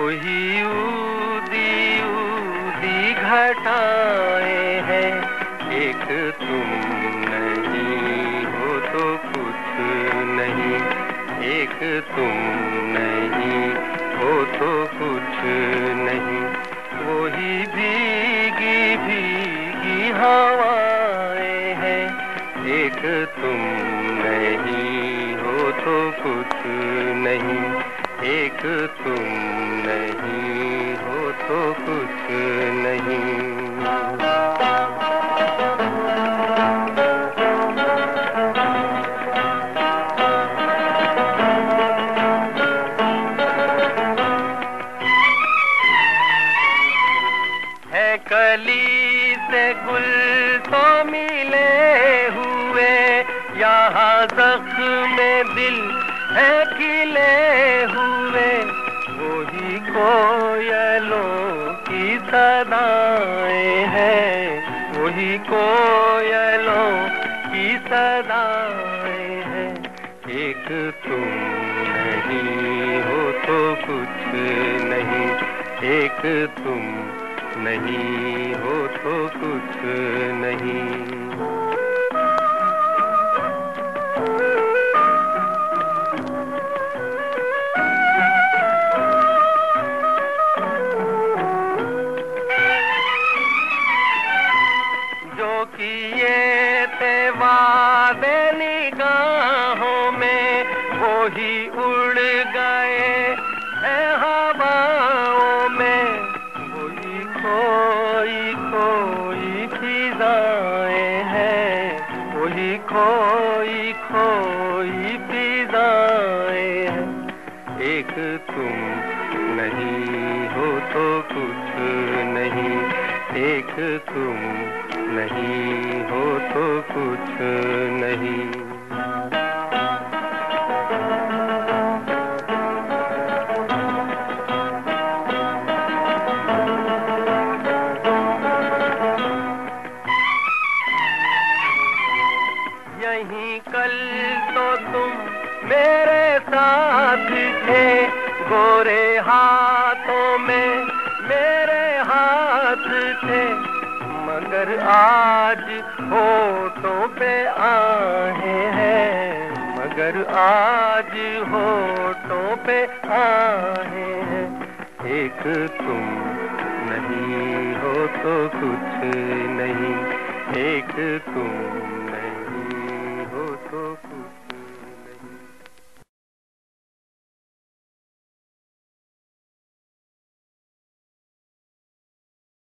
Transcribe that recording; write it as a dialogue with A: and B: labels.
A: ही ऊदी ऊदी घटाएं हैं, एक तुम नहीं हो तो कुछ नहीं, एक तुम नहीं हो तो कुछ नहीं। वही भीगी भीगी हवाएं हैं, एक तुम नहीं हो तो कुछ नहीं, एक तुम नहीं हो तो कुछ नहीं। है कली से गुल तो मिले हुए, यहाँ ज़ख्म दिल है खिले हुए। वही कोयलों की सदाएं हैं, वही कोयलों की सदाएं हैं। एक तुम नहीं हो तो कुछ नहीं, एक तुम नहीं हो तो कुछ नहीं। जो किए थे वादे निगाहों में, वो ही उड़ गए हैं हवाओं में। वही कोई कोई फिजाएं हैं, वही कोई कोई फिजाएं हैं। एक तुम नहीं हो तो कुछ नहीं, एक तुम नहीं हो तो कुछ नहीं। यहीं कल तो तुम मेरे साथ थे, गोरे हाथों में मेरे हाथ थे। मगर आज होठों पे आहें हैं, मगर आज होठों पे आहें हैं। एक तुम नहीं हो तो कुछ नहीं, एक तुम नहीं हो तो कुछ